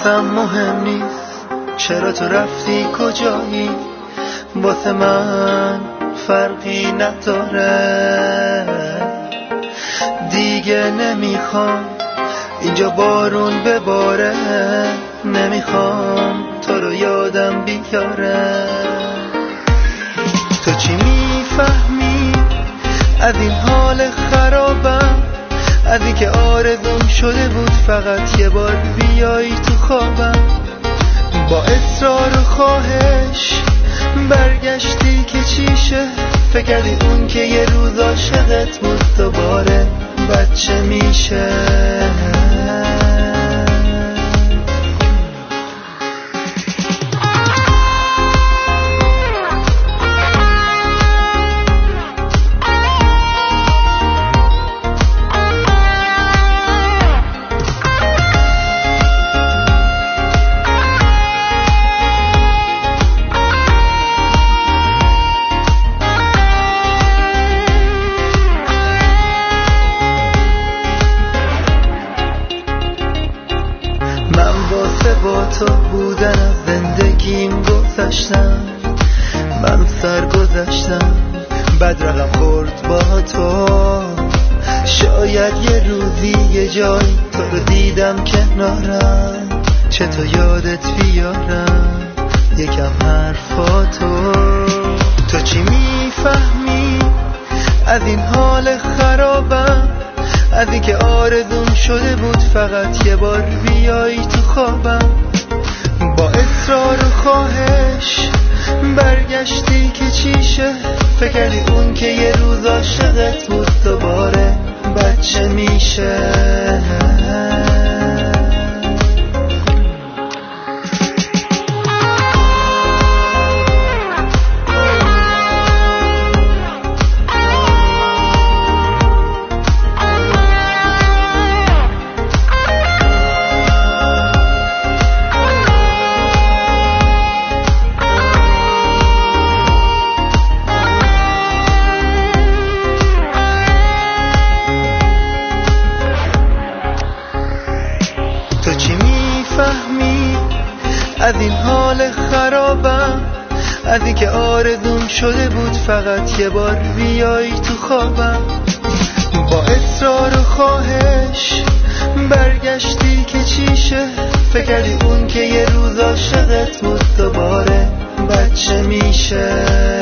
واسم مهم نیست چرا تو رفتی کجایی، واسه من فرقی نداره. دیگه نمیخوام اینجا بارون بباره، نمیخوام تو رو یادم بیاره. تو چی میفهمی از این حال خرابم، از این که آرزوم شده بود فقط یه بار بیایی تو خوابم. با اصرار و خواهش برگشتی که چیشه، فکر کردی اون که یه روز عاشقت بود دوباره بچه میشه. با تو بودن از زندگیم گذشتم، من سرگذشتم بد رقم خورد با تو. شاید یه روزی یه جای تو رو دیدم کنارم، چه تو یادت بیارم یکم حرفاتو. تو چی میفهمی از این حال خرابم، از این که آرزوم شده بود فقط یه بار بیایی تو خوابم. با اصرار و خواهش برگشتی که چیشه، فکر کردی اون که یه روز عاشقت بود دوباره بچه میشه. تو چی میفهمی از این حال خرابم، از این که آرزوم شده بود فقط یه بار بیایی تو خوابم. با اصرار و خواهش برگشتی که چیشه، فکر کردی اون که یه روز عاشقت بود دوباره بچه میشه.